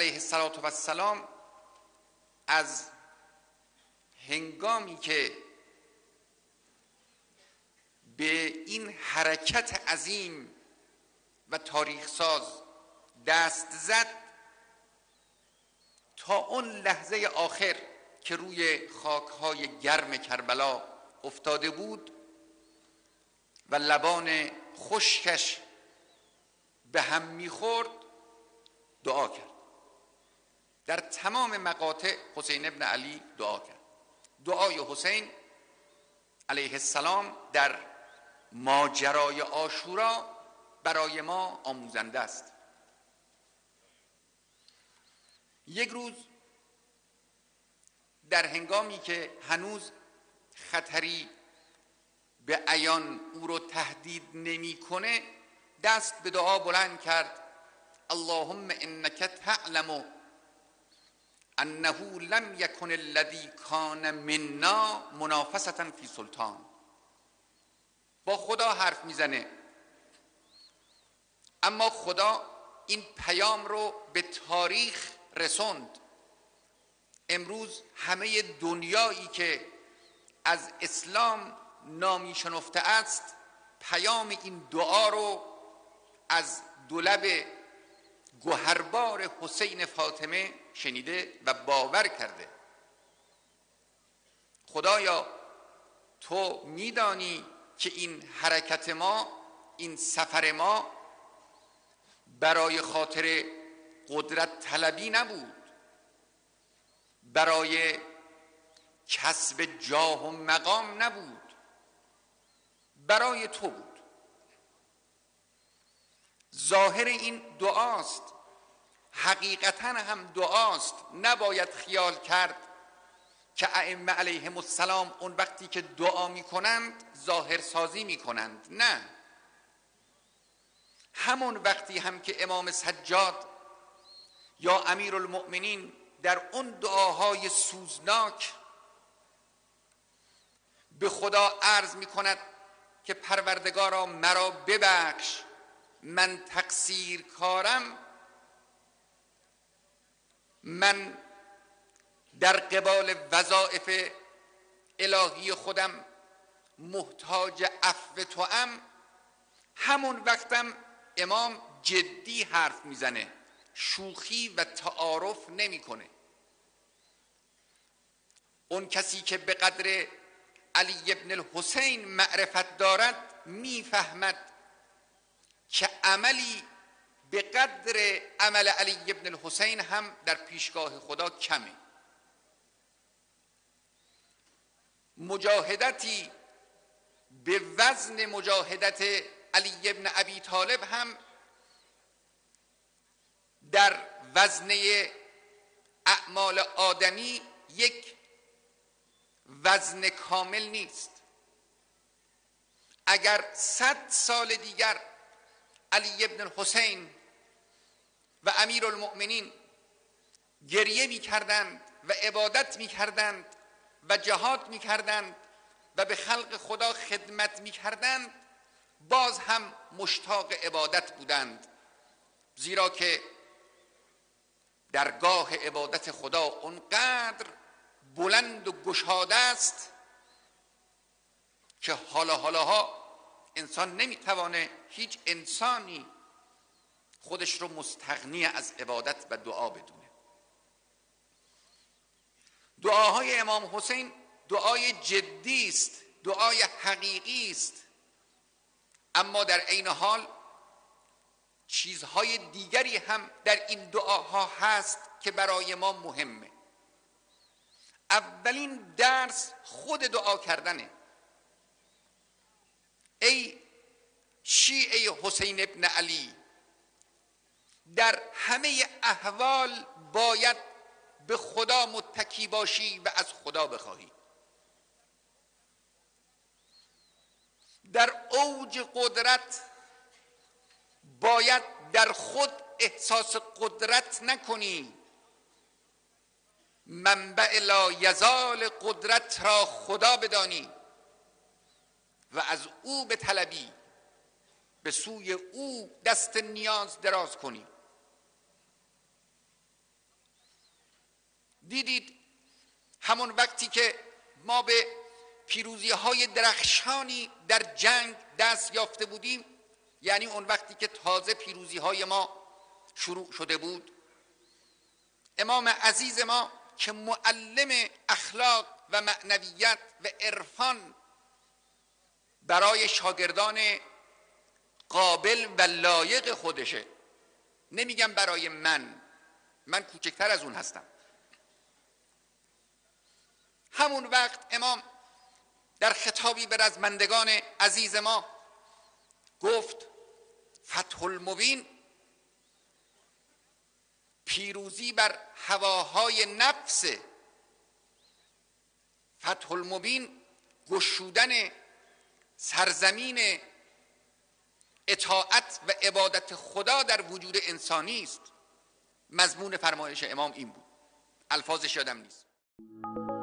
علیه السلام از هنگامی که به این حرکت عظیم و تاریخ ساز دست زد تا اون لحظه آخر که روی خاکهای گرم کربلا افتاده بود و لبان خشکش به هم میخورد دعا کرد. در تمام مقاطع حسین ابن علی دعا کرد. دعای حسین علیه السلام در ماجرای عاشورا برای ما آموزنده است. یک روز در هنگامی که هنوز خطری به عیان او رو تهدید نمی‌کنه دست به دعا بلند کرد: اللهم انک تعلم انه لم یکن الذی کان منا منافسة فی سلطان. با خدا حرف میزنه، اما خدا این پیام رو به تاریخ رسوند. امروز همه دنیایی که از اسلام نامی شنفته است پیام این دعا رو از دولب گوهربار حسین فاطمه شنیده و باور کرده. خدایا تو میدانی که این حرکت ما، این سفر ما برای خاطر قدرت طلبی نبود، برای کسب جاه و مقام نبود، برای تو بود. ظاهر این دعاست، حقیقتا هم دعاست. نباید خیال کرد که ائمه علیهم السلام اون وقتی که دعا میکنند ظاهر سازی میکنند. نه، همون وقتی هم که امام سجاد یا امیرالمؤمنین در اون دعاهای سوزناک به خدا عرض میکند که پروردگارا مرا ببخش، من تقصیر کارم، من در قبال وظایف الهی خودم محتاج عفو توام، همون وقتم امام جدی حرف میزنه، شوخی و تعارف نمیکنه. اون کسی که به قدر علی ابن الحسین معرفت دارد میفهمد که عملی به قدر عمل علی ابن الحسین هم در پیشگاه خدا کمه. مجاهدتی به وزن مجاهدت علی ابن ابی طالب هم در وزنه اعمال آدمی یک وزن کامل نیست. اگر 100 سال دیگر علی ابن الحسین و امیرالمؤمنین گریه می کردند و عبادت می کردند و جهاد می کردند و به خلق خدا خدمت می کردند، باز هم مشتاق عبادت بودند، زیرا که درگاه عبادت خدا اونقدر بلند و گشاده است که حالاها انسان نمیتوانه، هیچ انسانی خودش رو مستغنی از عبادت و دعا بدونه. دعاهای امام حسین دعای جدی است، دعای حقیقی است، اما در عین حال چیزهای دیگری هم در این دعاها هست که برای ما مهمه. اولین درس خود دعا کردنه. ای شیعه حسین ابن علی، در همه احوال باید به خدا متکی باشی و از خدا بخواهی. در اوج قدرت باید در خود احساس قدرت نکنی، منبع لا یزال قدرت را خدا بدانی و از او به طلبی، به سوی او دست نیاز دراز کنی. دیدید همون وقتی که ما به پیروزی‌های درخشانی در جنگ دست یافته بودیم، یعنی اون وقتی که تازه پیروزی‌های ما شروع شده بود، امام عزیز ما که معلم اخلاق و معنویت و عرفان برای شاگردان قابل و لایق خودشه، نمیگم برای من کوچکتر از اون هستم، همون وقت امام در خطابی به رزمندگان عزیز ما گفت فتح المبین، پیروزی بر هواهای نفس، فتح المبین گشودن سرزمین اطاعت و عبادت خدا در وجود انسانی است. مضمون فرمایش امام این بود، الفاظش یادم نیست.